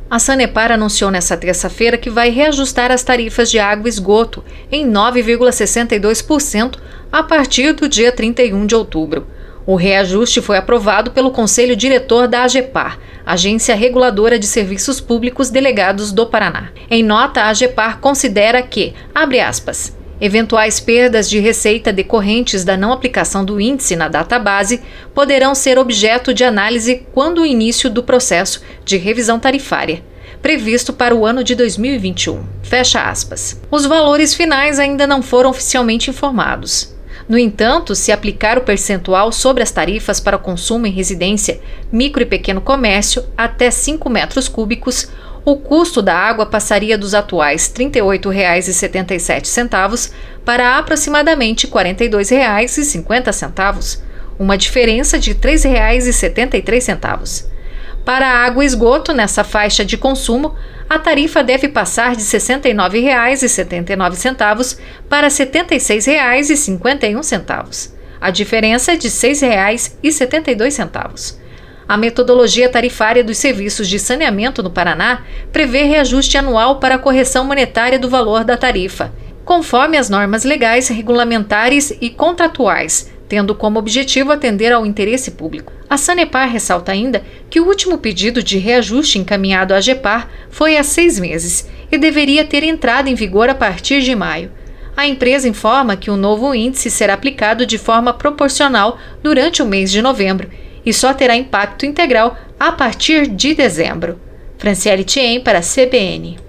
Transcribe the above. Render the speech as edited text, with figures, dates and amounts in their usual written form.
A Sanepar anunciou nesta terça-feira que vai reajustar as tarifas de água e esgoto em 9,62% a partir do dia 31 de outubro. O reajuste foi aprovado pelo Conselho Diretor da AGEPAR, Agência Reguladora de Serviços Públicos Delegados do Paraná. Em nota, a AGEPAR considera que, abre aspas, eventuais perdas de receita decorrentes da não aplicação do índice na database poderão ser objeto de análise quando o início do processo de revisão tarifária, previsto para o ano de 2021. Fecha aspas. Os valores finais ainda não foram oficialmente informados. No entanto, se aplicar o percentual sobre as tarifas para consumo em residência, micro e pequeno comércio até 5 metros cúbicos, o custo da água passaria dos atuais R$ 38,77 para aproximadamente R$ 42,50, uma diferença de R$ 3,73. Para a água e esgoto, nessa faixa de consumo, a tarifa deve passar de R$ 69,79 para R$ 76,51. A diferença é de R$ 6,72. A metodologia tarifária dos serviços de saneamento no Paraná prevê reajuste anual para a correção monetária do valor da tarifa, conforme as normas legais, regulamentares e contratuais, tendo como objetivo atender ao interesse público. A Sanepar ressalta ainda que o último pedido de reajuste encaminhado à AGEPAR foi há 6 meses e deveria ter entrado em vigor a partir de maio. A empresa informa que o novo índice será aplicado de forma proporcional durante o mês de novembro e só terá impacto integral a partir de dezembro. Franciele Thiem para a CBN.